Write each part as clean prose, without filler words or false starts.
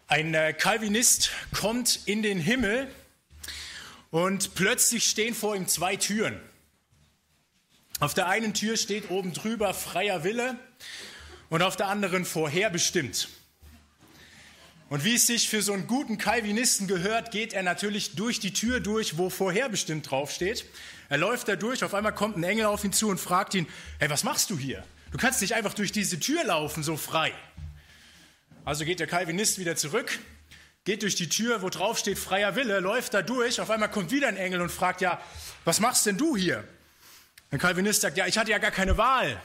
Ein Calvinist kommt in den Himmel und plötzlich stehen vor ihm zwei Türen. Auf der einen Tür steht oben drüber freier Wille und auf der anderen vorherbestimmt. Und wie es sich für so einen guten Calvinisten gehört, geht er natürlich durch die Tür durch, wo vorherbestimmt draufsteht. Er läuft da durch, auf einmal kommt ein Engel auf ihn zu und fragt ihn, hey, was machst du hier? Du kannst nicht einfach durch diese Tür laufen, so frei. Also geht der Calvinist wieder zurück, geht durch die Tür, wo drauf steht freier Wille, läuft da durch, auf einmal kommt wieder ein Engel und fragt, ja, was machst denn du hier? Der Calvinist sagt, ja, ich hatte ja gar keine Wahl.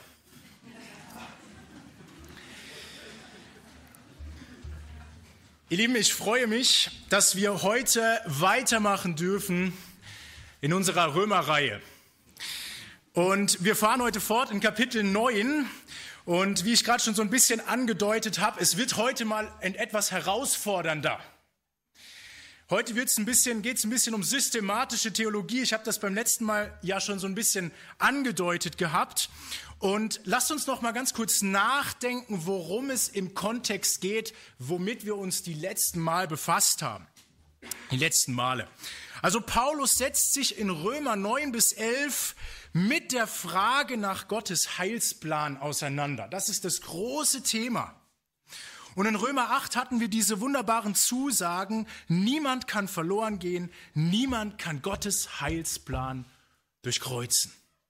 Ihr Lieben, ich freue mich, dass wir heute weitermachen dürfen in unserer Römerreihe. Und wir fahren heute fort in Kapitel 9. Und wie ich gerade schon so ein bisschen angedeutet habe, es wird heute mal etwas herausfordernder. Heute geht es ein bisschen um systematische Theologie. Ich habe das beim letzten Mal ja schon so ein bisschen angedeutet gehabt. Und lasst uns noch mal ganz kurz nachdenken, worum es im Kontext geht, womit wir uns die letzten Mal befasst haben. Die letzten Male. Also Paulus setzt sich in Römer 9 bis 11 mit der Frage nach Gottes Heilsplan auseinander. Das ist das große Thema. Und in Römer 8 hatten wir diese wunderbaren Zusagen, niemand kann verloren gehen, niemand kann Gottes Heilsplan durchkreuzen.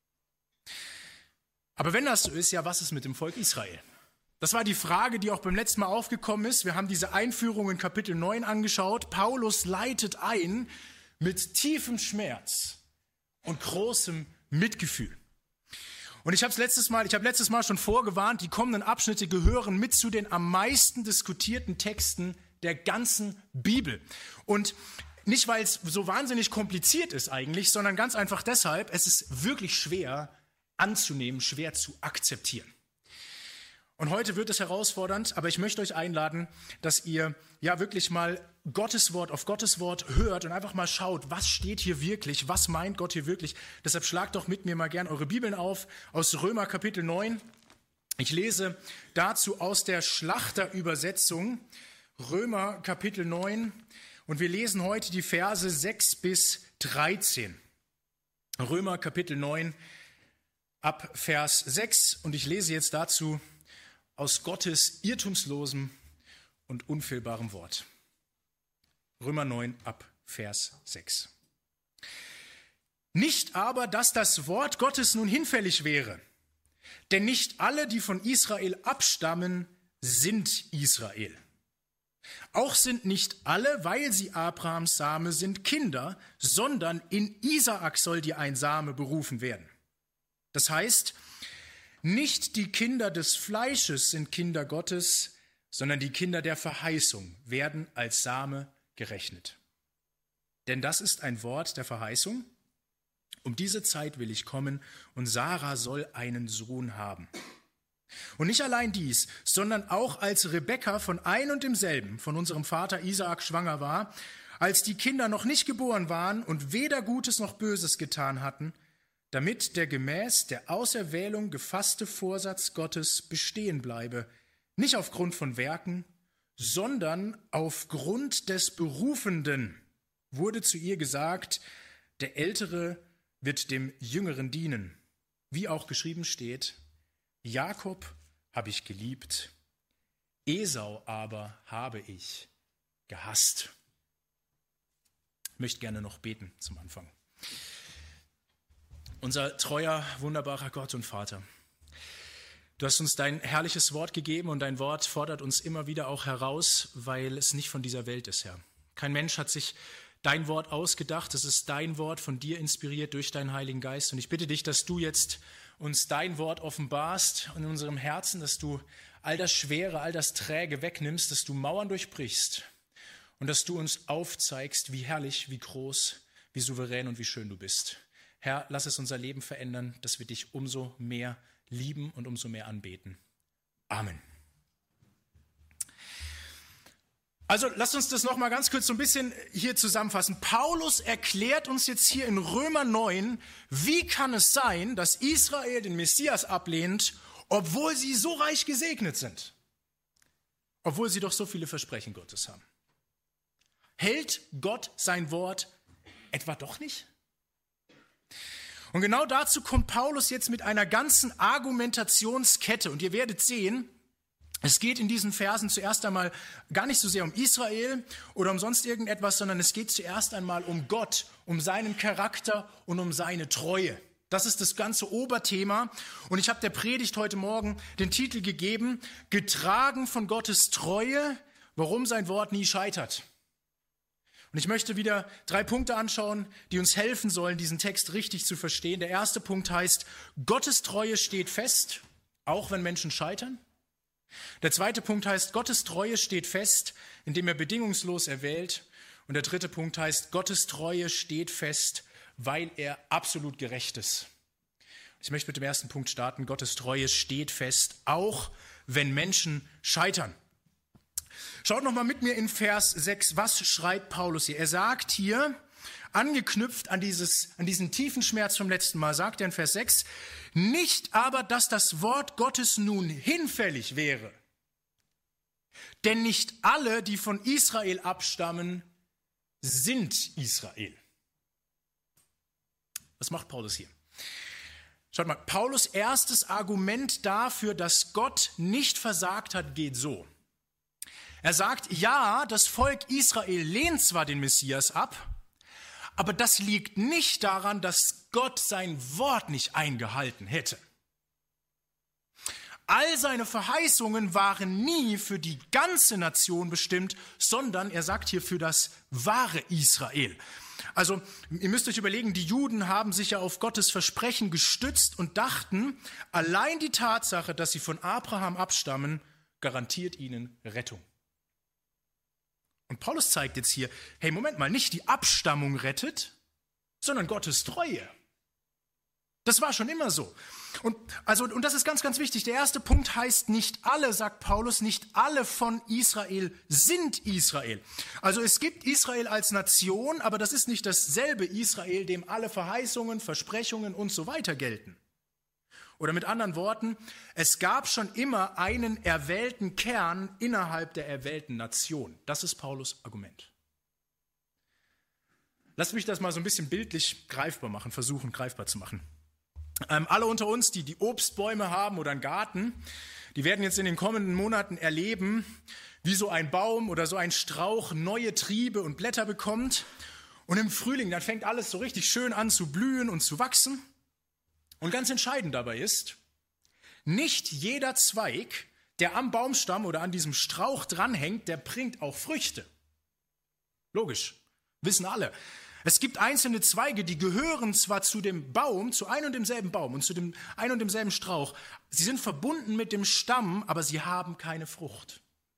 Aber wenn das so ist, ja, was ist mit dem Volk Israel? Das war die Frage, die auch beim letzten Mal aufgekommen ist. Wir haben diese Einführung in Kapitel 9 angeschaut. Paulus leitet ein mit tiefem Schmerz und großem Mitgefühl. Und ich habe letztes Mal schon vorgewarnt, die kommenden Abschnitte gehören mit zu den am meisten diskutierten Texten der ganzen Bibel. Und nicht, weil es so wahnsinnig kompliziert ist eigentlich, sondern ganz einfach deshalb, es ist wirklich schwer anzunehmen, schwer zu akzeptieren. Und heute wird es herausfordernd, aber ich möchte euch einladen, dass ihr ja wirklich mal auf Gottes Wort hört und einfach mal schaut, was steht hier wirklich, was meint Gott hier wirklich. Deshalb schlagt doch mit mir mal gern eure Bibeln auf aus Römer Kapitel 9. Ich lese dazu aus der Schlachterübersetzung Römer Kapitel 9 und wir lesen heute die Verse 6 bis 13. Römer Kapitel 9 ab Vers 6 und ich lese jetzt dazu aus Gottes irrtumslosem und unfehlbarem Wort. Römer 9 ab Vers 6. Nicht aber, dass das Wort Gottes nun hinfällig wäre, denn nicht alle, die von Israel abstammen, sind Israel. Auch sind nicht alle, weil sie Abrahams Same sind, Kinder, sondern in Isaak soll dir ein Same berufen werden. Das heißt, nicht die Kinder des Fleisches sind Kinder Gottes, sondern die Kinder der Verheißung werden als Same gerechnet. Denn das ist ein Wort der Verheißung. Um diese Zeit will ich kommen und Sarah soll einen Sohn haben. Und nicht allein dies, sondern auch als Rebekka von ein und demselben, von unserem Vater Isaak schwanger war, als die Kinder noch nicht geboren waren und weder Gutes noch Böses getan hatten, damit der gemäß der Auserwählung gefasste Vorsatz Gottes bestehen bleibe, nicht aufgrund von Werken, sondern aufgrund des Berufenden, wurde zu ihr gesagt, der Ältere wird dem Jüngeren dienen. Wie auch geschrieben steht, Jakob habe ich geliebt, Esau aber habe ich gehasst. Ich möchte gerne noch beten zum Anfang. Unser treuer, wunderbarer Gott und Vater, du hast uns dein herrliches Wort gegeben und dein Wort fordert uns immer wieder auch heraus, weil es nicht von dieser Welt ist, Herr. Kein Mensch hat sich dein Wort ausgedacht, es ist dein Wort, von dir inspiriert durch deinen Heiligen Geist. Und ich bitte dich, dass du jetzt uns dein Wort offenbarst in unserem Herzen, dass du all das Schwere, all das Träge wegnimmst, dass du Mauern durchbrichst und dass du uns aufzeigst, wie herrlich, wie groß, wie souverän und wie schön du bist. Herr, lass es unser Leben verändern, dass wir dich umso mehr lieben und umso mehr anbeten. Amen. Also lasst uns das noch mal ganz kurz so ein bisschen hier zusammenfassen. Paulus erklärt uns jetzt hier in Römer 9, wie kann es sein, dass Israel den Messias ablehnt, obwohl sie so reich gesegnet sind. obwohl sie doch so viele Versprechen Gottes haben. Hält Gott sein Wort etwa doch nicht? Und genau dazu kommt Paulus jetzt mit einer ganzen Argumentationskette. Und ihr werdet sehen, es geht in diesen Versen zuerst einmal gar nicht so sehr um Israel oder um sonst irgendetwas, sondern es geht zuerst einmal um Gott, um seinen Charakter und um seine Treue. Das ist das ganze Oberthema. Und ich habe der Predigt heute Morgen den Titel gegeben, getragen von Gottes Treue, warum sein Wort nie scheitert. Und ich möchte wieder 3 Punkte anschauen, die uns helfen sollen, diesen Text richtig zu verstehen. Der erste Punkt heißt, Gottes Treue steht fest, auch wenn Menschen scheitern. Der zweite Punkt heißt, Gottes Treue steht fest, indem er bedingungslos erwählt. Und der dritte Punkt heißt, Gottes Treue steht fest, weil er absolut gerecht ist. Ich möchte mit dem ersten Punkt starten. Gottes Treue steht fest, auch wenn Menschen scheitern. Schaut noch mal mit mir in Vers 6, was schreibt Paulus hier? Er sagt hier, angeknüpft an diesen tiefen Schmerz vom letzten Mal, sagt er in Vers 6, nicht aber, dass das Wort Gottes nun hinfällig wäre. Denn nicht alle, die von Israel abstammen, sind Israel. Was macht Paulus hier? Schaut mal, Paulus' erstes Argument dafür, dass Gott nicht versagt hat, geht so. Er sagt, ja, das Volk Israel lehnt zwar den Messias ab, aber das liegt nicht daran, dass Gott sein Wort nicht eingehalten hätte. All seine Verheißungen waren nie für die ganze Nation bestimmt, sondern, er sagt hier, für das wahre Israel. Also, ihr müsst euch überlegen, die Juden haben sich ja auf Gottes Versprechen gestützt und dachten, allein die Tatsache, dass sie von Abraham abstammen, garantiert ihnen Rettung. Und Paulus zeigt jetzt hier, hey, Moment mal, nicht die Abstammung rettet, sondern Gottes Treue. Das war schon immer so. Und das ist ganz, ganz wichtig. Der erste Punkt heißt, nicht alle, sagt Paulus, nicht alle von Israel sind Israel. Also es gibt Israel als Nation, aber das ist nicht dasselbe Israel, dem alle Verheißungen, Versprechungen und so weiter gelten. Oder mit anderen Worten, es gab schon immer einen erwählten Kern innerhalb der erwählten Nation. Das ist Paulus' Argument. Lasst mich das mal so ein bisschen bildlich greifbar machen, versuchen greifbar zu machen. Alle unter uns, die Obstbäume haben oder einen Garten, die werden jetzt in den kommenden Monaten erleben, wie so ein Baum oder so ein Strauch neue Triebe und Blätter bekommt. Und im Frühling, dann fängt alles so richtig schön an zu blühen und zu wachsen. Und ganz entscheidend dabei ist, nicht jeder Zweig, der am Baumstamm oder an diesem Strauch dranhängt, der bringt auch Früchte. Logisch, wissen alle. Es gibt einzelne Zweige, die gehören zwar zu dem Baum, zu einem und demselben Baum und zu dem ein und demselben Strauch. Sie sind verbunden mit dem Stamm, aber sie haben keine Frucht.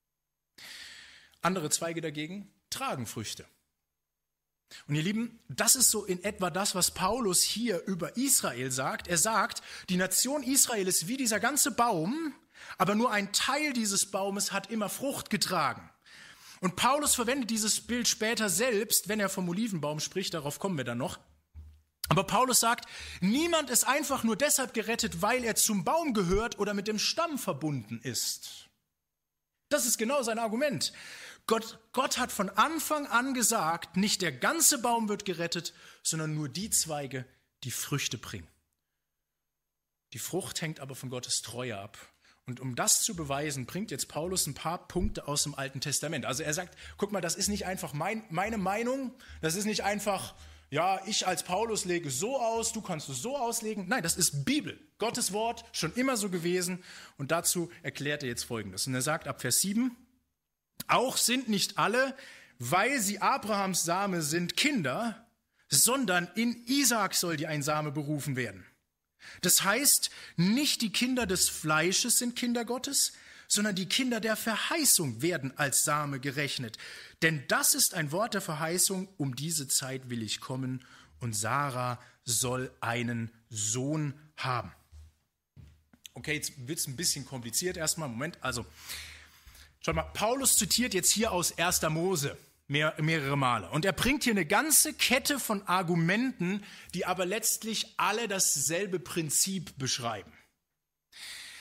Andere Zweige dagegen tragen Früchte. Und ihr Lieben, das ist so in etwa das, was Paulus hier über Israel sagt. Er sagt, die Nation Israel ist wie dieser ganze Baum, aber nur ein Teil dieses Baumes hat immer Frucht getragen. Und Paulus verwendet dieses Bild später selbst, wenn er vom Olivenbaum spricht, darauf kommen wir dann noch. Aber Paulus sagt, niemand ist einfach nur deshalb gerettet, weil er zum Baum gehört oder mit dem Stamm verbunden ist. Das ist genau sein Argument. Gott hat von Anfang an gesagt, nicht der ganze Baum wird gerettet, sondern nur die Zweige, die Früchte bringen. Die Frucht hängt aber von Gottes Treue ab. Und um das zu beweisen, bringt jetzt Paulus ein paar Punkte aus dem Alten Testament. Also er sagt, guck mal, das ist nicht einfach meine Meinung, das ist nicht einfach, ja, ich als Paulus lege so aus, du kannst es so auslegen. Nein, das ist Bibel, Gottes Wort, schon immer so gewesen. Und dazu erklärt er jetzt Folgendes. Und er sagt ab Vers 7, auch sind nicht alle, weil sie Abrahams Same sind, Kinder, sondern in Isaak soll ein Same berufen werden. Das heißt, nicht die Kinder des Fleisches sind Kinder Gottes, sondern die Kinder der Verheißung werden als Same gerechnet. Denn das ist ein Wort der Verheißung, um diese Zeit will ich kommen und Sarah soll einen Sohn haben. Okay, jetzt wird es ein bisschen kompliziert erstmal. Moment, also schaut mal, Paulus zitiert jetzt hier aus 1. Mose mehrere Male. Und er bringt hier eine ganze Kette von Argumenten, die aber letztlich alle dasselbe Prinzip beschreiben.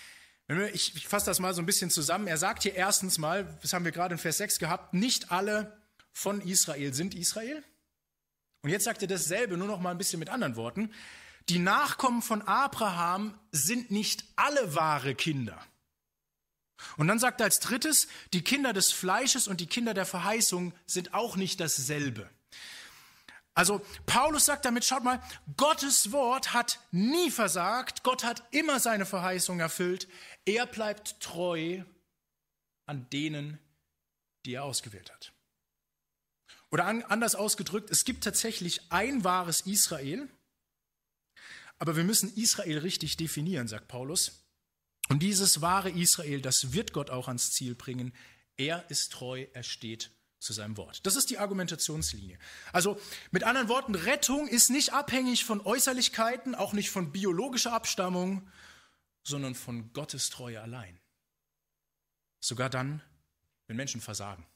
Ich fasse das mal so ein bisschen zusammen. Er sagt hier erstens mal, das haben wir gerade in Vers 6 gehabt, nicht alle von Israel sind Israel. Und jetzt sagt er dasselbe, nur noch mal ein bisschen mit anderen Worten. Die Nachkommen von Abraham sind nicht alle wahre Kinder. Und dann sagt er als drittes, die Kinder des Fleisches und die Kinder der Verheißung sind auch nicht dasselbe. Also Paulus sagt damit, schaut mal, Gottes Wort hat nie versagt, Gott hat immer seine Verheißung erfüllt, er bleibt treu an denen, die er ausgewählt hat. Oder anders ausgedrückt, es gibt tatsächlich ein wahres Israel, aber wir müssen Israel richtig definieren, sagt Paulus. Und dieses wahre Israel, das wird Gott auch ans Ziel bringen. Er ist treu, er steht zu seinem Wort. Das ist die Argumentationslinie. Also mit anderen Worten, Rettung ist nicht abhängig von Äußerlichkeiten, auch nicht von biologischer Abstammung, sondern von Gottes Treue allein. Sogar dann, wenn Menschen versagen.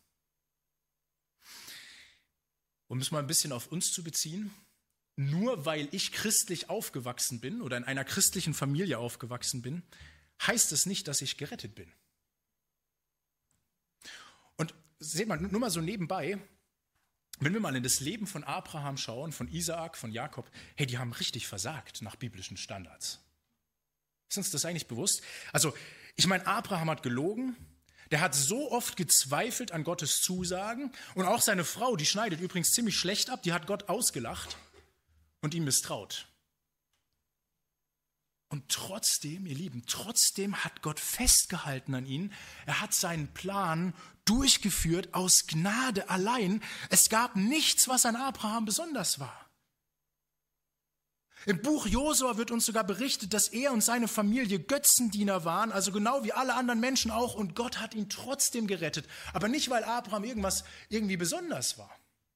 Um es mal ein bisschen auf uns zu beziehen, nur weil ich christlich aufgewachsen bin oder in einer christlichen Familie aufgewachsen bin, heißt es nicht, dass ich gerettet bin. Und seht mal, nur mal so nebenbei, wenn wir mal in das Leben von Abraham schauen, von Isaak, von Jakob, hey, die haben richtig versagt nach biblischen Standards. Ist uns das eigentlich bewusst? Also, ich meine, Abraham hat gelogen, der hat so oft gezweifelt an Gottes Zusagen und auch seine Frau, die schneidet übrigens ziemlich schlecht ab, die hat Gott ausgelacht und ihm misstraut. Und trotzdem, ihr Lieben, trotzdem hat Gott festgehalten an ihnen. Er hat seinen Plan durchgeführt aus Gnade allein. Es gab nichts, was an Abraham besonders war. Im Buch Josua wird uns sogar berichtet, dass er und seine Familie Götzendiener waren, also genau wie alle anderen Menschen auch. Und Gott hat ihn trotzdem gerettet. Aber nicht, weil Abraham irgendwie besonders war.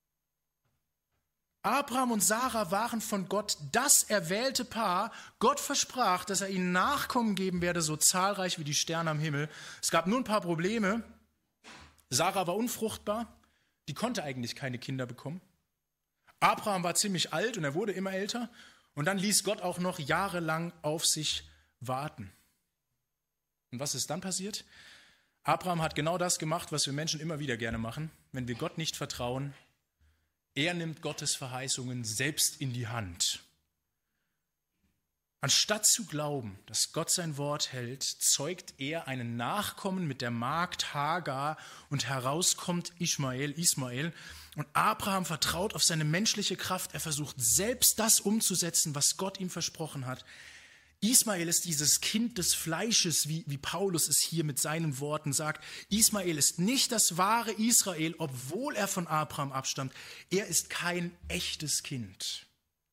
Abraham und Sarah waren von Gott das erwählte Paar. Gott versprach, dass er ihnen Nachkommen geben werde, so zahlreich wie die Sterne am Himmel. Es gab nur ein paar Probleme. Sarah war unfruchtbar, die konnte eigentlich keine Kinder bekommen. Abraham war ziemlich alt und er wurde immer älter. Und dann ließ Gott auch noch jahrelang auf sich warten. Und was ist dann passiert? Abraham hat genau das gemacht, was wir Menschen immer wieder gerne machen, wenn wir Gott nicht vertrauen. Er nimmt Gottes Verheißungen selbst in die Hand. Anstatt zu glauben, dass Gott sein Wort hält, zeugt er einen Nachkommen mit der Magd Hagar und herauskommt Ismael. Und Abraham vertraut auf seine menschliche Kraft. Er versucht selbst das umzusetzen, was Gott ihm versprochen hat. Ismael ist dieses Kind des Fleisches, wie Paulus es hier mit seinen Worten sagt. Ismael ist nicht das wahre Israel, obwohl er von Abraham abstammt. Er ist kein echtes Kind.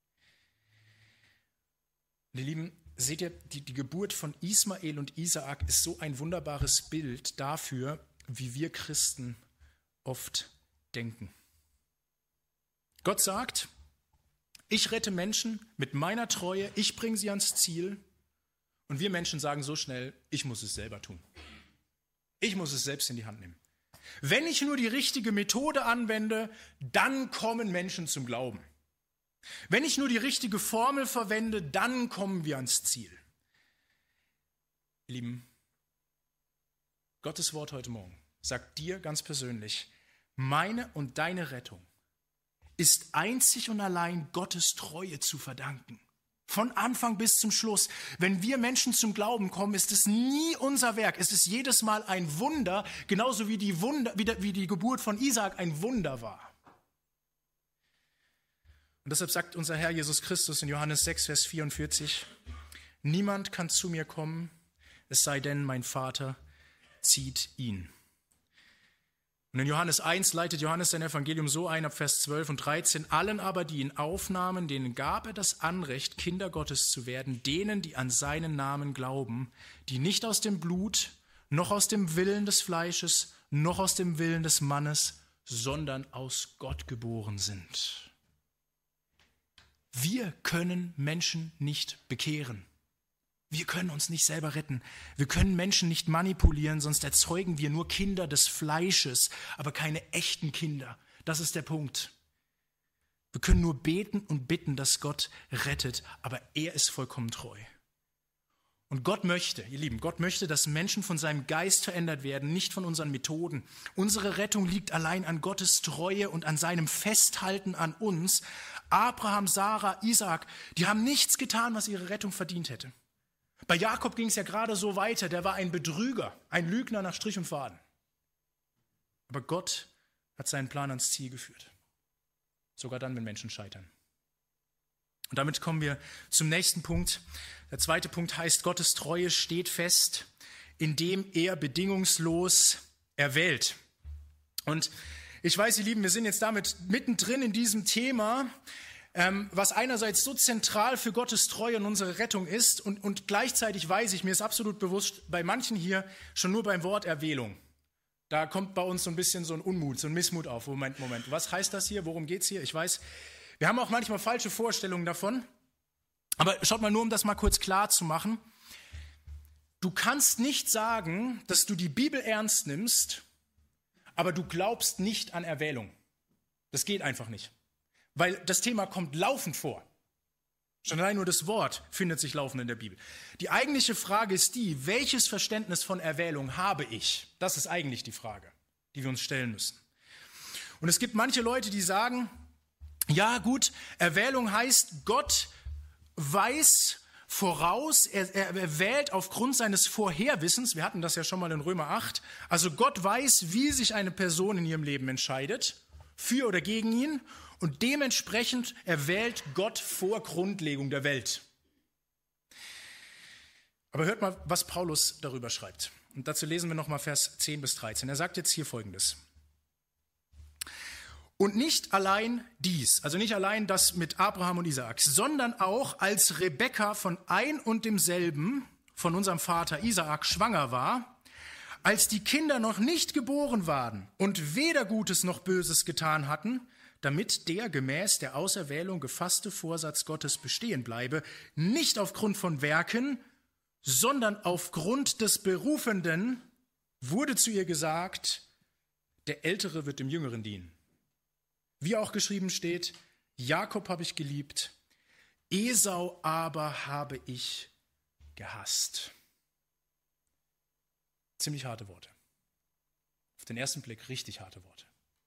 Und ihr Lieben, seht ihr, die Geburt von Ismael und Isaak ist so ein wunderbares Bild dafür, wie wir Christen oft denken. Gott sagt, ich rette Menschen mit meiner Treue, ich bringe sie ans Ziel. Und wir Menschen sagen so schnell, ich muss es selber tun. Ich muss es selbst in die Hand nehmen. Wenn ich nur die richtige Methode anwende, dann kommen Menschen zum Glauben. Wenn ich nur die richtige Formel verwende, dann kommen wir ans Ziel. Ihr Lieben, Gottes Wort heute Morgen sagt dir ganz persönlich, meine und deine Rettung ist einzig und allein Gottes Treue zu verdanken. Von Anfang bis zum Schluss. Wenn wir Menschen zum Glauben kommen, ist es nie unser Werk. Es ist jedes Mal ein Wunder, genauso wie die Geburt von Isaak ein Wunder war. Und deshalb sagt unser Herr Jesus Christus in Johannes 6, Vers 44, niemand kann zu mir kommen, es sei denn, mein Vater zieht ihn. Und in Johannes 1 leitet Johannes sein Evangelium so ein, ab Vers 12 und 13, allen aber, die ihn aufnahmen, denen gab er das Anrecht, Kinder Gottes zu werden, denen, die an seinen Namen glauben, die nicht aus dem Blut, noch aus dem Willen des Fleisches, noch aus dem Willen des Mannes, sondern aus Gott geboren sind. Wir können Menschen nicht bekehren. Wir können uns nicht selber retten. Wir können Menschen nicht manipulieren, sonst erzeugen wir nur Kinder des Fleisches, aber keine echten Kinder. Das ist der Punkt. Wir können nur beten und bitten, dass Gott rettet, aber er ist vollkommen treu. Und Gott möchte, ihr Lieben, Gott möchte, dass Menschen von seinem Geist verändert werden, nicht von unseren Methoden. Unsere Rettung liegt allein an Gottes Treue und an seinem Festhalten an uns. Abraham, Sarah, Isaak, die haben nichts getan, was ihre Rettung verdient hätte. Bei Jakob ging es ja gerade so weiter, der war ein Betrüger, ein Lügner nach Strich und Faden. Aber Gott hat seinen Plan ans Ziel geführt. Sogar dann, wenn Menschen scheitern. Und damit kommen wir zum nächsten Punkt. Der zweite Punkt heißt, Gottes Treue steht fest, indem er bedingungslos erwählt. Und ich weiß, ihr Lieben, wir sind jetzt damit mittendrin in diesem Thema, was einerseits so zentral für Gottes Treue und unsere Rettung ist und gleichzeitig weiß ich, mir ist absolut bewusst, bei manchen hier schon nur beim Wort Erwählung. Da kommt bei uns so ein bisschen so ein Unmut, so ein Missmut auf. Moment, was heißt das hier? Worum geht es hier? Ich weiß, wir haben auch manchmal falsche Vorstellungen davon. Aber schaut mal, nur um das mal kurz klar zu machen. Du kannst nicht sagen, dass du die Bibel ernst nimmst, aber du glaubst nicht an Erwählung. Das geht einfach nicht. Weil das Thema kommt laufend vor. Schon allein nur das Wort findet sich laufend in der Bibel. Die eigentliche Frage ist die, welches Verständnis von Erwählung habe ich? Das ist eigentlich die Frage, die wir uns stellen müssen. Und es gibt manche Leute, die sagen, ja gut, Erwählung heißt, Gott weiß voraus, er wählt aufgrund seines Vorherwissens, wir hatten das ja schon mal in Römer 8, also Gott weiß, wie sich eine Person in ihrem Leben entscheidet, für oder gegen ihn, und dementsprechend erwählt Gott vor Grundlegung der Welt. Aber hört mal, was Paulus darüber schreibt. Und dazu lesen wir nochmal Vers 10 bis 13. Er sagt jetzt hier Folgendes. Und nicht allein dies, also nicht allein das mit Abraham und Isaak, sondern auch als Rebekka von ein und demselben, von unserem Vater Isaak, schwanger war, als die Kinder noch nicht geboren waren und weder Gutes noch Böses getan hatten, damit der gemäß der Auserwählung gefasste Vorsatz Gottes bestehen bleibe, nicht aufgrund von Werken, sondern aufgrund des Berufenden, wurde zu ihr gesagt, der Ältere wird dem Jüngeren dienen. Wie auch geschrieben steht, Jakob habe ich geliebt, Esau aber habe ich gehasst. Ziemlich harte Worte. Auf den ersten Blick richtig harte Worte.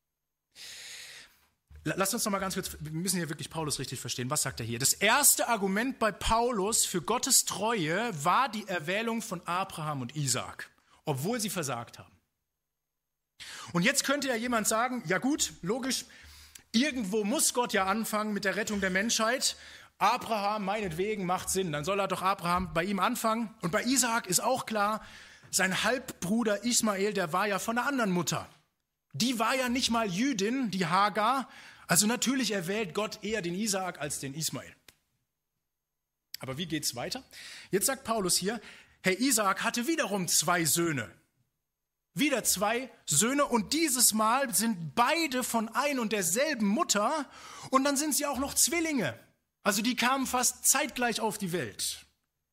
Lasst uns noch mal ganz kurz, wir müssen hier wirklich Paulus richtig verstehen. Was sagt er hier? Das erste Argument bei Paulus für Gottes Treue war die Erwählung von Abraham und Isaak, obwohl sie versagt haben. Und jetzt könnte ja jemand sagen, ja gut, logisch, irgendwo muss Gott ja anfangen mit der Rettung der Menschheit. Abraham, meinetwegen, macht Sinn. Dann soll er doch Abraham bei ihm anfangen. Und bei Isaak ist auch klar, sein Halbbruder Ismael, der war ja von einer anderen Mutter. Die war ja nicht mal Jüdin, die Hagar. Also natürlich erwählt Gott eher den Isaak als den Ismael. Aber wie geht's weiter? Jetzt sagt Paulus hier, Herr Isaak hatte wiederum 2 Söhne. Wieder 2 Söhne und dieses Mal sind beide von ein und derselben Mutter und dann sind sie auch noch Zwillinge. Also die kamen fast zeitgleich auf die Welt.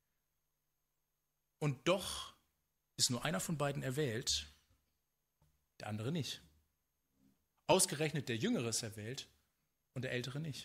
Und doch ist nur einer von beiden erwählt, der andere nicht. Ausgerechnet der Jüngere ist erwählt und der Ältere nicht.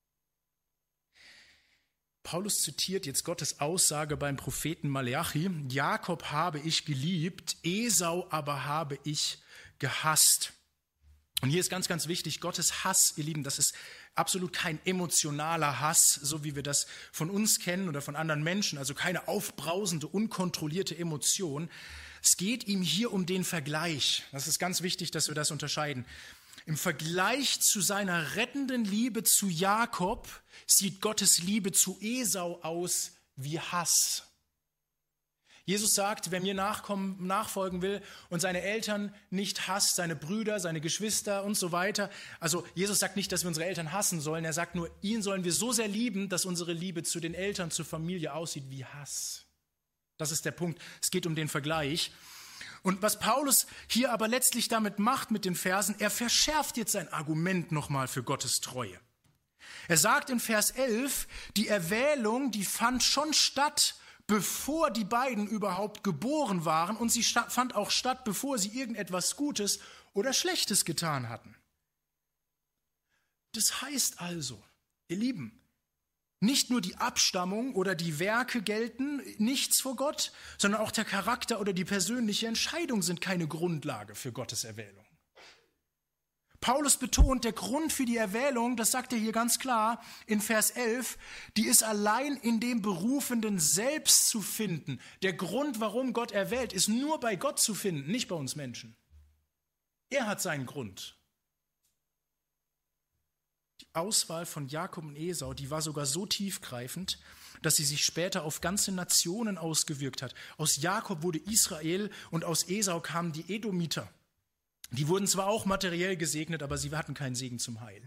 Paulus zitiert jetzt Gottes Aussage beim Propheten Maleachi, Jakob habe ich geliebt, Esau aber habe ich gehasst. Und hier ist ganz, ganz wichtig, Gottes Hass, ihr Lieben, das ist absolut kein emotionaler Hass, so wie wir das von uns kennen oder von anderen Menschen, also keine aufbrausende, unkontrollierte Emotion. Es geht ihm hier um den Vergleich. Das ist ganz wichtig, dass wir das unterscheiden. Im Vergleich zu seiner rettenden Liebe zu Jakob sieht Gottes Liebe zu Esau aus wie Hass. Jesus sagt, wer mir nachfolgen will und seine Eltern nicht hasst, seine Brüder, seine Geschwister und so weiter. Also Jesus sagt nicht, dass wir unsere Eltern hassen sollen. Er sagt nur, ihn sollen wir so sehr lieben, dass unsere Liebe zu den Eltern, zur Familie aussieht wie Hass. Das ist der Punkt. Es geht um den Vergleich. Und was Paulus hier aber letztlich damit macht mit den Versen, er verschärft jetzt sein Argument nochmal für Gottes Treue. Er sagt in Vers 11, die Erwählung, die fand schon statt, bevor die beiden überhaupt geboren waren und sie fand auch statt, bevor sie irgendetwas Gutes oder Schlechtes getan hatten. Das heißt also, ihr Lieben, Nicht nur die Abstammung oder die Werke gelten nichts vor Gott, sondern auch der Charakter oder die persönliche Entscheidung sind keine Grundlage für Gottes Erwählung. Paulus betont, der Grund für die Erwählung, das sagt er hier ganz klar in Vers 11, die ist allein in dem Berufenen selbst zu finden. Der Grund, warum Gott erwählt, ist nur bei Gott zu finden, nicht bei uns Menschen. Er hat seinen Grund. Die Auswahl von Jakob und Esau, die war sogar so tiefgreifend, dass sie sich später auf ganze Nationen ausgewirkt hat. Aus Jakob wurde Israel und aus Esau kamen die Edomiter. Die wurden zwar auch materiell gesegnet, aber sie hatten keinen Segen zum Heil.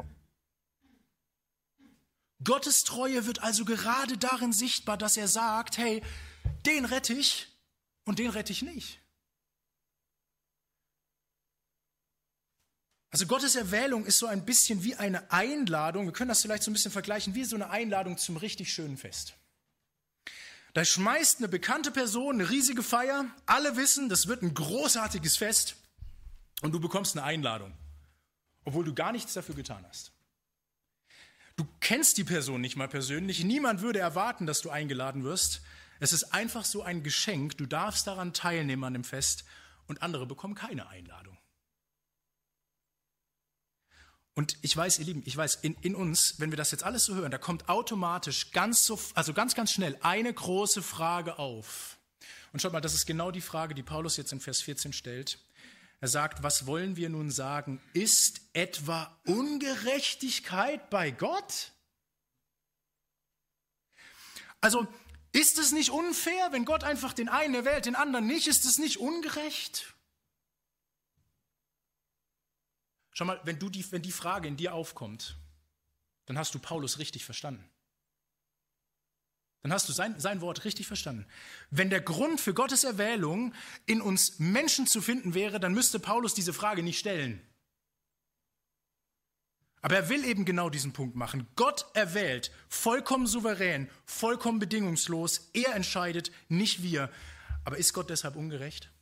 Gottes Treue wird also gerade darin sichtbar, dass er sagt, hey, den rette ich und den rette ich nicht. Also Gottes Erwählung ist so ein bisschen wie eine Einladung, wir können das vielleicht so ein bisschen vergleichen, wie so eine Einladung zum richtig schönen Fest. Da schmeißt eine bekannte Person eine riesige Feier, alle wissen, das wird ein großartiges Fest und du bekommst eine Einladung, obwohl du gar nichts dafür getan hast. Du kennst die Person nicht mal persönlich, niemand würde erwarten, dass du eingeladen wirst. Es ist einfach so ein Geschenk, du darfst daran teilnehmen an dem Fest und andere bekommen keine Einladung. Und ich weiß, ihr Lieben, in uns, wenn wir das jetzt alles so hören, da kommt automatisch ganz schnell eine große Frage auf. Und schaut mal, das ist genau die Frage, die Paulus jetzt in Vers 14 stellt. Er sagt, was wollen wir nun sagen? Ist etwa Ungerechtigkeit bei Gott? Also, ist es nicht unfair, wenn Gott einfach den einen erwählt, den anderen nicht? Ist es nicht ungerecht? Schau mal, wenn die Frage in dir aufkommt, dann hast du Paulus richtig verstanden. Dann hast du sein Wort richtig verstanden. Wenn der Grund für Gottes Erwählung in uns Menschen zu finden wäre, dann müsste Paulus diese Frage nicht stellen. Aber er will eben genau diesen Punkt machen. Gott erwählt, vollkommen souverän, vollkommen bedingungslos. Er entscheidet, nicht wir. Aber ist Gott deshalb ungerecht?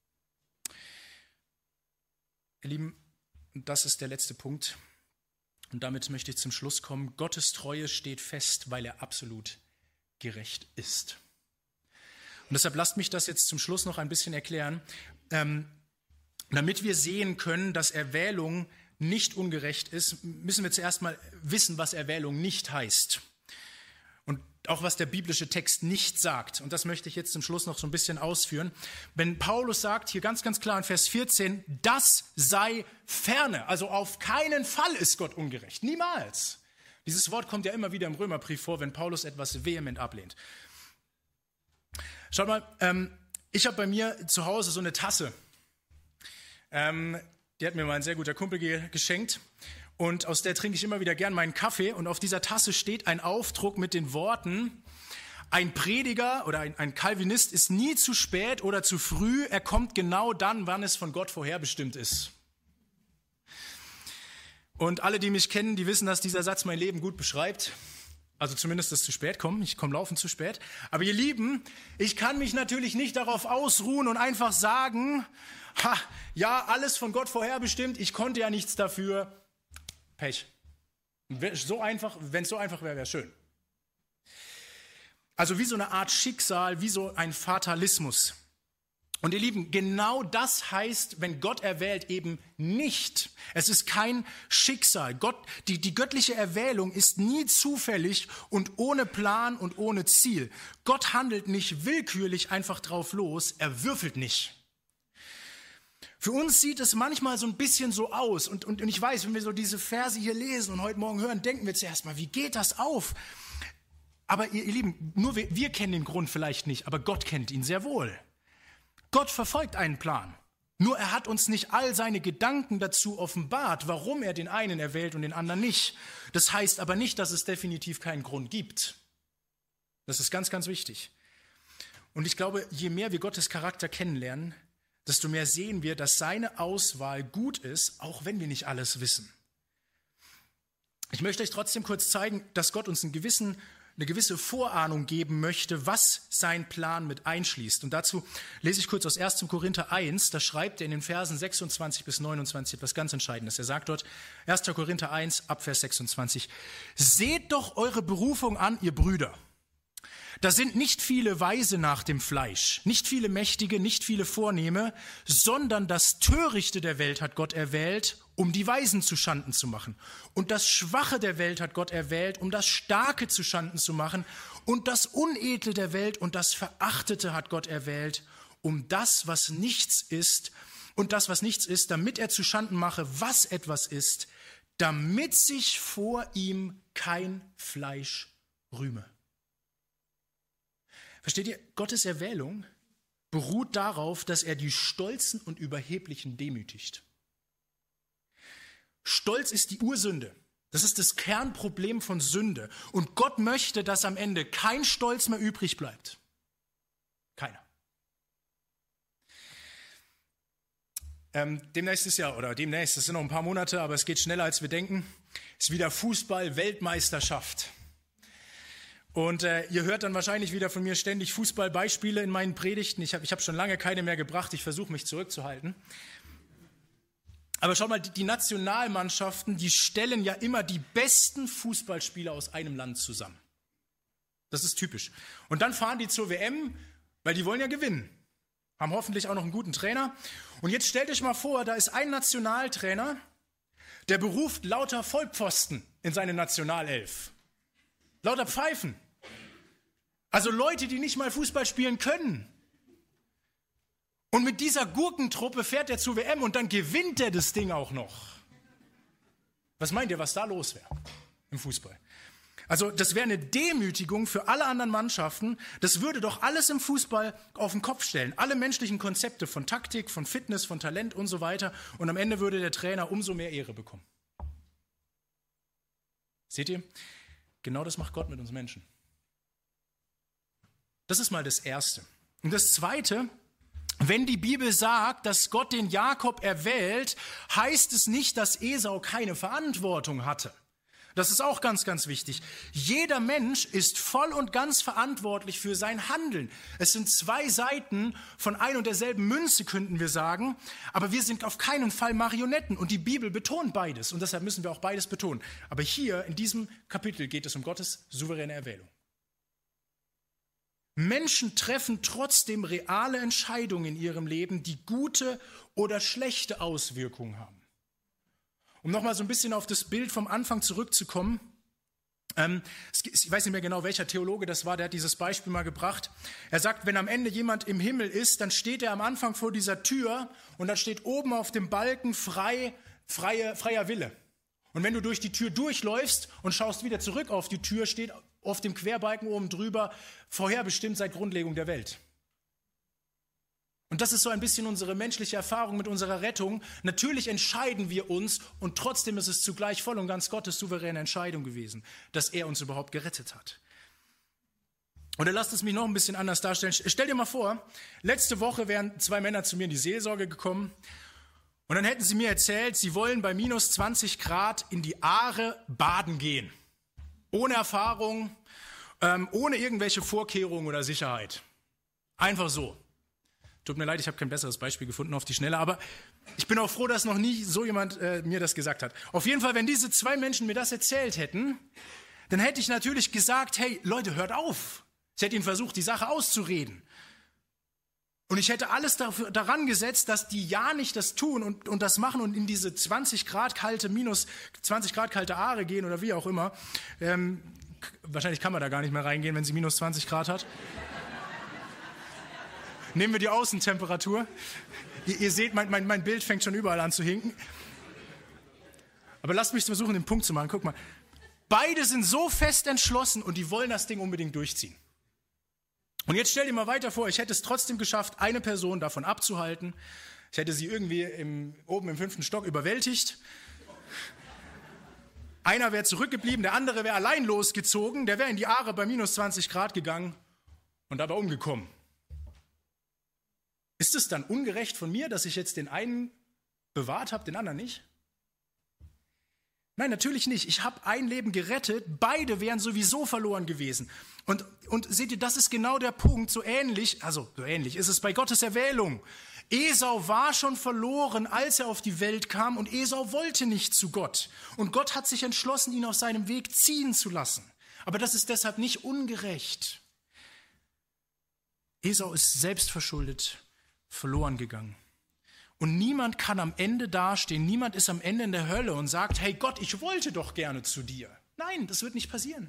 Ihr Lieben, und das ist der letzte Punkt. Und damit möchte ich zum Schluss kommen. Gottes Treue steht fest, weil er absolut gerecht ist. Und deshalb lasst mich das jetzt zum Schluss noch ein bisschen erklären, damit wir sehen können, dass Erwählung nicht ungerecht ist, müssen wir zuerst mal wissen, was Erwählung nicht heißt. Und auch was der biblische Text nicht sagt. Und das möchte ich jetzt zum Schluss noch so ein bisschen ausführen. Wenn Paulus sagt, hier ganz, ganz klar in Vers 14, das sei ferne. Also auf keinen Fall ist Gott ungerecht. Niemals. Dieses Wort kommt ja immer wieder im Römerbrief vor, wenn Paulus etwas vehement ablehnt. Schaut mal, ich habe bei mir zu Hause so eine Tasse. Die hat mir mal ein sehr guter Kumpel geschenkt. Und aus der trinke ich immer wieder gern meinen Kaffee. Und auf dieser Tasse steht ein Aufdruck mit den Worten, ein Prediger oder ein Calvinist ist nie zu spät oder zu früh. Er kommt genau dann, wann es von Gott vorherbestimmt ist. Und alle, die mich kennen, die wissen, dass dieser Satz mein Leben gut beschreibt. Also zumindest das zu spät kommen. Ich komme laufend zu spät. Aber ihr Lieben, ich kann mich natürlich nicht darauf ausruhen und einfach sagen, alles von Gott vorherbestimmt, ich konnte ja nichts dafür. Pech. Wenn es so einfach wäre, wäre es schön. Also wie so eine Art Schicksal, wie so ein Fatalismus. Und ihr Lieben, genau das heißt, wenn Gott erwählt, eben nicht. Es ist kein Schicksal. Die göttliche Erwählung ist nie zufällig und ohne Plan und ohne Ziel. Gott handelt nicht willkürlich einfach drauf los, er würfelt nicht. Für uns sieht es manchmal so ein bisschen so aus. Und ich weiß, wenn wir so diese Verse hier lesen und heute Morgen hören, denken wir zuerst mal, wie geht das auf? Aber ihr Lieben, nur wir kennen den Grund vielleicht nicht, aber Gott kennt ihn sehr wohl. Gott verfolgt einen Plan. Nur er hat uns nicht all seine Gedanken dazu offenbart, warum er den einen erwählt und den anderen nicht. Das heißt aber nicht, dass es definitiv keinen Grund gibt. Das ist ganz, ganz wichtig. Und ich glaube, je mehr wir Gottes Charakter kennenlernen, desto mehr sehen wir, dass seine Auswahl gut ist, auch wenn wir nicht alles wissen. Ich möchte euch trotzdem kurz zeigen, dass Gott uns einen gewissen eine gewisse Vorahnung geben möchte, was sein Plan mit einschließt. Und dazu lese ich kurz aus 1. Korinther 1, da schreibt er in den Versen 26 bis 29 etwas ganz Entscheidendes. Er sagt dort, 1. Korinther 1, ab Vers 26, seht doch eure Berufung an, ihr Brüder. Da sind nicht viele Weise nach dem Fleisch, nicht viele Mächtige, nicht viele Vornehme, sondern das Törichte der Welt hat Gott erwählt, um die Weisen zuschanden zu machen. Und das Schwache der Welt hat Gott erwählt, um das Starke zuschanden zu machen. Und das Unedle der Welt und das Verachtete hat Gott erwählt, um das, was nichts ist, und das, was nichts ist, damit er zuschanden mache, was etwas ist, damit sich vor ihm kein Fleisch rühme. Versteht ihr? Gottes Erwählung beruht darauf, dass er die Stolzen und Überheblichen demütigt. Stolz ist die Ursünde. Das ist das Kernproblem von Sünde. Und Gott möchte, dass am Ende kein Stolz mehr übrig bleibt. Keiner. Demnächst, das sind noch ein paar Monate, aber es geht schneller, als wir denken, ist wieder Fußball-Weltmeisterschaft. Und ihr hört dann wahrscheinlich wieder von mir ständig Fußballbeispiele in meinen Predigten. Ich hab schon lange keine mehr gebracht. Ich versuche mich zurückzuhalten. Aber schaut mal, die Nationalmannschaften, die stellen ja immer die besten Fußballspieler aus einem Land zusammen. Das ist typisch. Und dann fahren die zur WM, weil die wollen ja gewinnen. Haben hoffentlich auch noch einen guten Trainer. Und jetzt stellt euch mal vor, da ist ein Nationaltrainer, der beruft lauter Vollpfosten in seine Nationalelf. Lauter Pfeifen. Also Leute, die nicht mal Fußball spielen können. Und mit dieser Gurkentruppe fährt er zur WM und dann gewinnt er das Ding auch noch. Was meint ihr, was da los wäre im Fußball? Also das wäre eine Demütigung für alle anderen Mannschaften. Das würde doch alles im Fußball auf den Kopf stellen. Alle menschlichen Konzepte von Taktik, von Fitness, von Talent und so weiter. Und am Ende würde der Trainer umso mehr Ehre bekommen. Seht ihr? Genau das macht Gott mit uns Menschen. Das ist mal das Erste. Und das Zweite, wenn die Bibel sagt, dass Gott den Jakob erwählt, heißt es nicht, dass Esau keine Verantwortung hatte. Das ist auch ganz, ganz wichtig. Jeder Mensch ist voll und ganz verantwortlich für sein Handeln. Es sind zwei Seiten von ein und derselben Münze, könnten wir sagen. Aber wir sind auf keinen Fall Marionetten. Und die Bibel betont beides. Und deshalb müssen wir auch beides betonen. Aber hier in diesem Kapitel geht es um Gottes souveräne Erwählung. Menschen treffen trotzdem reale Entscheidungen in ihrem Leben, die gute oder schlechte Auswirkungen haben. Um nochmal so ein bisschen auf das Bild vom Anfang zurückzukommen. Ich weiß nicht mehr genau, welcher Theologe das war, der hat dieses Beispiel mal gebracht. Er sagt, wenn am Ende jemand im Himmel ist, dann steht er am Anfang vor dieser Tür und dann steht oben auf dem Balken freier Wille. Und wenn du durch die Tür durchläufst und schaust wieder zurück auf die Tür, steht auf dem Querbalken oben drüber, vorherbestimmt seit Grundlegung der Welt. Und das ist so ein bisschen unsere menschliche Erfahrung mit unserer Rettung. Natürlich entscheiden wir uns und trotzdem ist es zugleich voll und ganz Gottes souveräne Entscheidung gewesen, dass er uns überhaupt gerettet hat. Oder lasst es mich noch ein bisschen anders darstellen. Stell dir mal vor, letzte Woche wären zwei Männer zu mir in die Seelsorge gekommen und dann hätten sie mir erzählt, sie wollen bei minus 20 Grad in die Aare baden gehen. Ohne Erfahrung, ohne irgendwelche Vorkehrungen oder Sicherheit. Einfach so. Tut mir leid, ich habe kein besseres Beispiel gefunden auf die Schnelle, aber ich bin auch froh, dass noch nie so jemand mir das gesagt hat. Auf jeden Fall, wenn diese zwei Menschen mir das erzählt hätten, dann hätte ich natürlich gesagt, hey Leute, hört auf. Ich hätte ihnen versucht, die Sache auszureden. Und ich hätte alles daran gesetzt, dass die ja nicht das tun und das machen und in diese 20 Grad kalte, minus 20 Grad kalte Aare gehen oder wie auch immer. Wahrscheinlich kann man da gar nicht mehr reingehen, wenn sie minus 20 Grad hat. Nehmen wir die Außentemperatur. Ihr seht, mein Bild fängt schon überall an zu hinken. Aber lasst mich versuchen, den Punkt zu machen. Guck mal, beide sind so fest entschlossen und die wollen das Ding unbedingt durchziehen. Und jetzt stell dir mal weiter vor, ich hätte es trotzdem geschafft, eine Person davon abzuhalten. Ich hätte sie irgendwie oben im 5. Stock überwältigt. Einer wäre zurückgeblieben, der andere wäre allein losgezogen, der wäre in die Aare bei minus 20 Grad gegangen und dabei umgekommen. Ist es dann ungerecht von mir, dass ich jetzt den einen bewahrt habe, den anderen nicht? Nein, natürlich nicht. Ich habe ein Leben gerettet, beide wären sowieso verloren gewesen. Und seht ihr, das ist genau der Punkt, so ähnlich ist es bei Gottes Erwählung. Esau war schon verloren, als er auf die Welt kam, und Esau wollte nicht zu Gott. Und Gott hat sich entschlossen, ihn auf seinem Weg ziehen zu lassen. Aber das ist deshalb nicht ungerecht. Esau ist selbstverschuldet verloren gegangen. Und niemand kann am Ende dastehen, niemand ist am Ende in der Hölle und sagt, hey Gott, ich wollte doch gerne zu dir. Nein, das wird nicht passieren.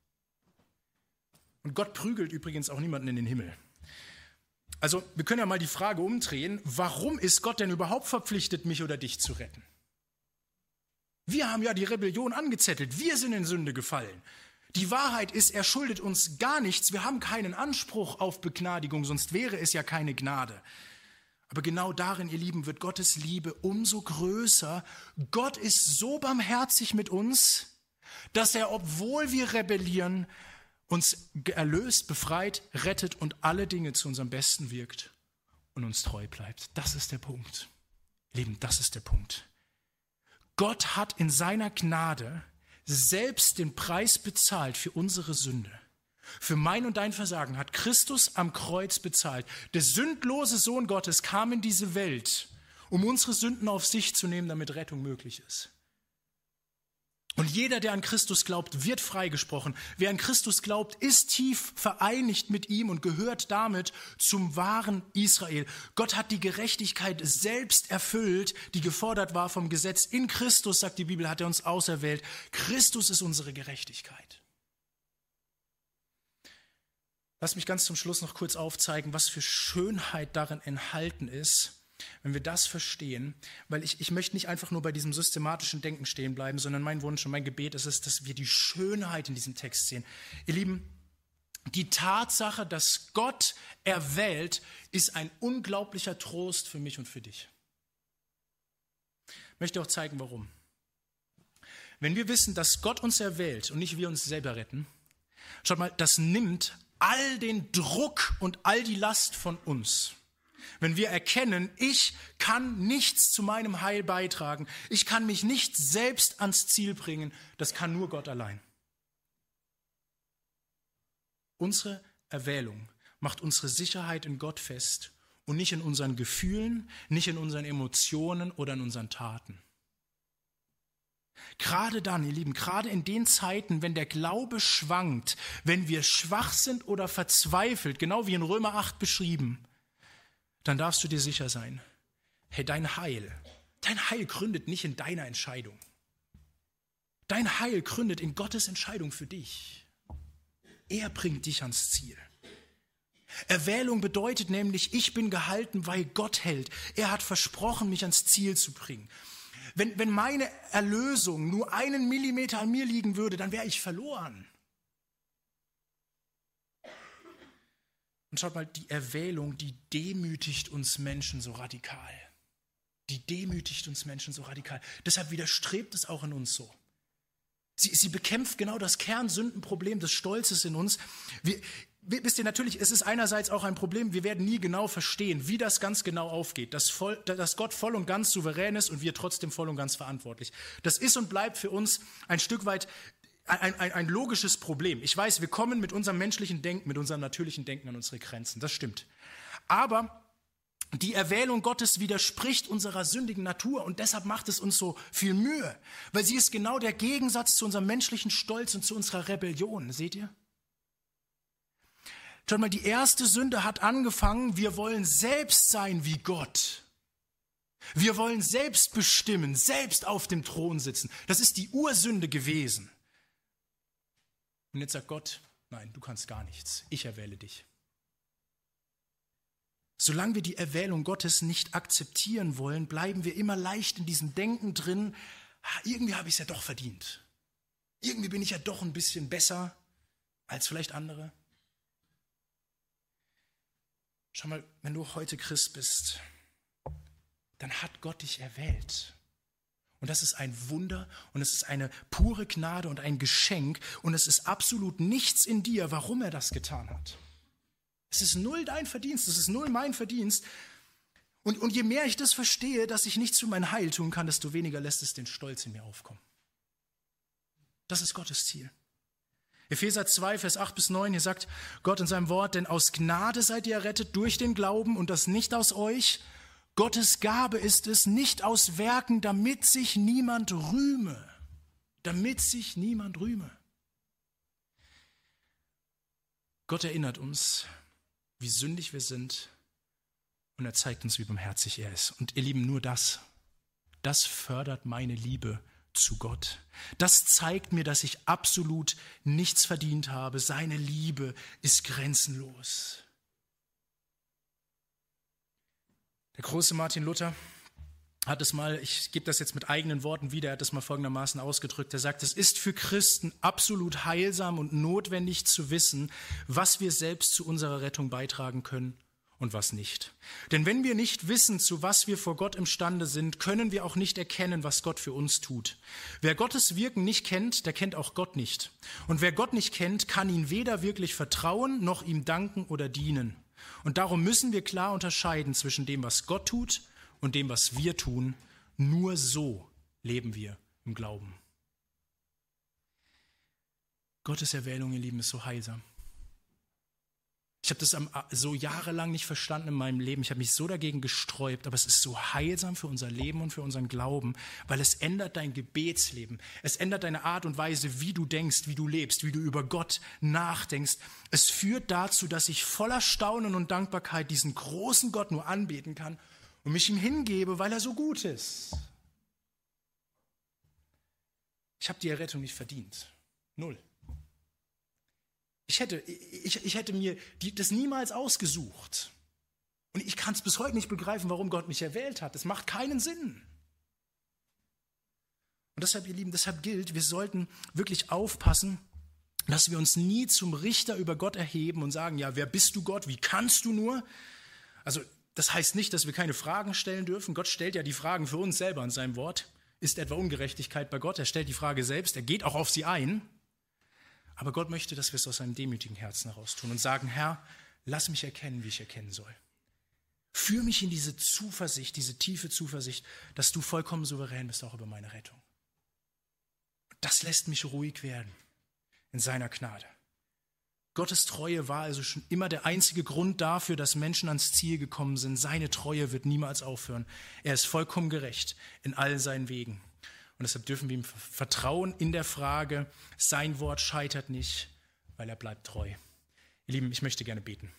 Und Gott prügelt übrigens auch niemanden in den Himmel. Also wir können ja mal die Frage umdrehen, warum ist Gott denn überhaupt verpflichtet, mich oder dich zu retten? Wir haben ja die Rebellion angezettelt, wir sind in Sünde gefallen. Die Wahrheit ist, er schuldet uns gar nichts, wir haben keinen Anspruch auf Begnadigung, sonst wäre es ja keine Gnade. Aber genau darin, ihr Lieben, wird Gottes Liebe umso größer. Gott ist so barmherzig mit uns, dass er, obwohl wir rebellieren, uns erlöst, befreit, rettet und alle Dinge zu unserem Besten wirkt und uns treu bleibt. Das ist der Punkt. Ihr Lieben, das ist der Punkt. Gott hat in seiner Gnade selbst den Preis bezahlt für unsere Sünde. Für mein und dein Versagen hat Christus am Kreuz bezahlt. Der sündlose Sohn Gottes kam in diese Welt, um unsere Sünden auf sich zu nehmen, damit Rettung möglich ist. Und jeder, der an Christus glaubt, wird freigesprochen. Wer an Christus glaubt, ist tief vereinigt mit ihm und gehört damit zum wahren Israel. Gott hat die Gerechtigkeit selbst erfüllt, die gefordert war vom Gesetz. In Christus, sagt die Bibel, hat er uns auserwählt. Christus ist unsere Gerechtigkeit. Lass mich ganz zum Schluss noch kurz aufzeigen, was für Schönheit darin enthalten ist, wenn wir das verstehen. Weil ich möchte nicht einfach nur bei diesem systematischen Denken stehen bleiben, sondern mein Wunsch und mein Gebet ist es, dass wir die Schönheit in diesem Text sehen. Ihr Lieben, die Tatsache, dass Gott erwählt, ist ein unglaublicher Trost für mich und für dich. Ich möchte auch zeigen, warum. Wenn wir wissen, dass Gott uns erwählt und nicht wir uns selber retten, schaut mal, das nimmt all den Druck und all die Last von uns. Wenn wir erkennen, ich kann nichts zu meinem Heil beitragen, ich kann mich nicht selbst ans Ziel bringen, das kann nur Gott allein. Unsere Erwählung macht unsere Sicherheit in Gott fest und nicht in unseren Gefühlen, nicht in unseren Emotionen oder in unseren Taten. Gerade dann, ihr Lieben, gerade in den Zeiten, wenn der Glaube schwankt, wenn wir schwach sind oder verzweifelt, genau wie in Römer 8 beschrieben, dann darfst du dir sicher sein, hey, dein Heil gründet nicht in deiner Entscheidung. Dein Heil gründet in Gottes Entscheidung für dich. Er bringt dich ans Ziel. Erwählung bedeutet nämlich, ich bin gehalten, weil Gott hält. Er hat versprochen, mich ans Ziel zu bringen. Wenn meine Erlösung nur 1 Millimeter an mir liegen würde, dann wäre ich verloren. Und schaut mal, die Erwählung, die demütigt uns Menschen so radikal. Die demütigt uns Menschen so radikal. Deshalb widerstrebt es auch in uns so. Sie bekämpft genau das Kernsündenproblem des Stolzes in uns. Wisst ihr, natürlich, es ist einerseits auch ein Problem, wir werden nie genau verstehen, wie das ganz genau aufgeht, dass Gott voll und ganz souverän ist und wir trotzdem voll und ganz verantwortlich. Das ist und bleibt für uns ein Stück weit ein logisches Problem. Ich weiß, wir kommen mit unserem menschlichen Denken, mit unserem natürlichen Denken an unsere Grenzen, das stimmt. Aber die Erwählung Gottes widerspricht unserer sündigen Natur und deshalb macht es uns so viel Mühe, weil sie ist genau der Gegensatz zu unserem menschlichen Stolz und zu unserer Rebellion, seht ihr? Schaut mal, die erste Sünde hat angefangen, wir wollen selbst sein wie Gott. Wir wollen selbst bestimmen, selbst auf dem Thron sitzen. Das ist die Ursünde gewesen. Und jetzt sagt Gott, nein, du kannst gar nichts. Ich erwähle dich. Solange wir die Erwählung Gottes nicht akzeptieren wollen, bleiben wir immer leicht in diesem Denken drin, irgendwie habe ich es ja doch verdient. Irgendwie bin ich ja doch ein bisschen besser als vielleicht andere. Schau mal, wenn du heute Christ bist, dann hat Gott dich erwählt. Und das ist ein Wunder und es ist eine pure Gnade und ein Geschenk und es ist absolut nichts in dir, warum er das getan hat. Es ist null dein Verdienst, es ist null mein Verdienst. Und je mehr ich das verstehe, dass ich nichts für mein Heil tun kann, desto weniger lässt es den Stolz in mir aufkommen. Das ist Gottes Ziel. Epheser 2, Vers 8 bis 9, hier sagt Gott in seinem Wort, denn aus Gnade seid ihr errettet durch den Glauben und das nicht aus euch. Gottes Gabe ist es, nicht aus Werken, damit sich niemand rühme. Damit sich niemand rühme. Gott erinnert uns, wie sündig wir sind und er zeigt uns, wie barmherzig er ist. Und ihr Lieben, nur das fördert meine Liebe zu Gott. Das zeigt mir, dass ich absolut nichts verdient habe. Seine Liebe ist grenzenlos. Der große Martin Luther hat es mal, ich gebe das jetzt mit eigenen Worten wieder, er hat es mal folgendermaßen ausgedrückt. Er sagt, es ist für Christen absolut heilsam und notwendig zu wissen, was wir selbst zu unserer Rettung beitragen können und was nicht. Denn wenn wir nicht wissen, zu was wir vor Gott imstande sind, können wir auch nicht erkennen, was Gott für uns tut. Wer Gottes Wirken nicht kennt, der kennt auch Gott nicht. Und wer Gott nicht kennt, kann ihm weder wirklich vertrauen, noch ihm danken oder dienen. Und darum müssen wir klar unterscheiden zwischen dem, was Gott tut und dem, was wir tun. Nur so leben wir im Glauben. Gottes Erwählung, ihr Lieben, ist so heilsam. Ich habe das so jahrelang nicht verstanden in meinem Leben. Ich habe mich so dagegen gesträubt, aber es ist so heilsam für unser Leben und für unseren Glauben, weil es ändert dein Gebetsleben. Es ändert deine Art und Weise, wie du denkst, wie du lebst, wie du über Gott nachdenkst. Es führt dazu, dass ich voller Staunen und Dankbarkeit diesen großen Gott nur anbeten kann und mich ihm hingebe, weil er so gut ist. Ich habe die Errettung nicht verdient. Null. Ich hätte mir das niemals ausgesucht. Und ich kann es bis heute nicht begreifen, warum Gott mich erwählt hat. Das macht keinen Sinn. Und deshalb, ihr Lieben, deshalb gilt, wir sollten wirklich aufpassen, dass wir uns nie zum Richter über Gott erheben und sagen, ja, wer bist du Gott, wie kannst du nur? Also das heißt nicht, dass wir keine Fragen stellen dürfen. Gott stellt ja die Fragen für uns selber in seinem Wort. Ist etwa Ungerechtigkeit bei Gott? Er stellt die Frage selbst, er geht auch auf sie ein. Aber Gott möchte, dass wir es aus einem demütigen Herzen heraus tun und sagen, Herr, lass mich erkennen, wie ich erkennen soll. Führ mich in diese Zuversicht, diese tiefe Zuversicht, dass du vollkommen souverän bist, auch über meine Rettung. Das lässt mich ruhig werden in seiner Gnade. Gottes Treue war also schon immer der einzige Grund dafür, dass Menschen ans Ziel gekommen sind. Seine Treue wird niemals aufhören. Er ist vollkommen gerecht in all seinen Wegen. Und deshalb dürfen wir ihm vertrauen in der Frage, sein Wort scheitert nicht, weil er bleibt treu. Ihr Lieben, ich möchte gerne beten.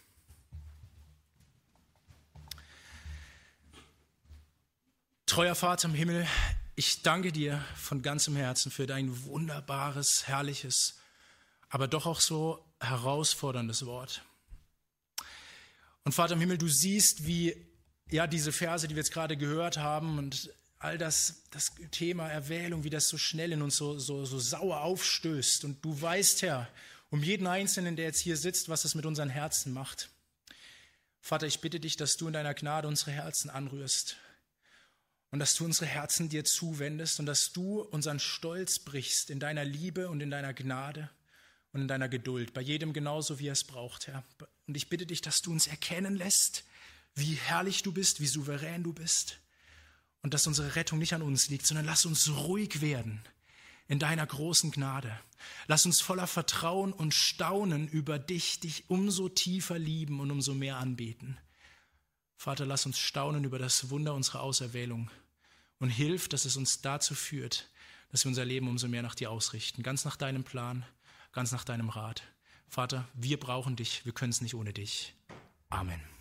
Treuer Vater im Himmel, ich danke dir von ganzem Herzen für dein wunderbares, herrliches, aber doch auch so herausforderndes Wort. Und Vater im Himmel, du siehst, wie ja diese Verse, die wir jetzt gerade gehört haben und all das Thema Erwählung, wie das so schnell in uns so sauer aufstößt. Und du weißt, Herr, um jeden Einzelnen, der jetzt hier sitzt, was es mit unseren Herzen macht. Vater, ich bitte dich, dass du in deiner Gnade unsere Herzen anrührst und dass du unsere Herzen dir zuwendest und dass du unseren Stolz brichst in deiner Liebe und in deiner Gnade und in deiner Geduld. Bei jedem genauso, wie er es braucht, Herr. Und ich bitte dich, dass du uns erkennen lässt, wie herrlich du bist, wie souverän du bist. Und dass unsere Rettung nicht an uns liegt, sondern lass uns ruhig werden in deiner großen Gnade. Lass uns voller Vertrauen und Staunen über dich umso tiefer lieben und umso mehr anbeten. Vater, lass uns staunen über das Wunder unserer Auserwählung und hilf, dass es uns dazu führt, dass wir unser Leben umso mehr nach dir ausrichten, ganz nach deinem Plan, ganz nach deinem Rat. Vater, wir brauchen dich, wir können es nicht ohne dich. Amen.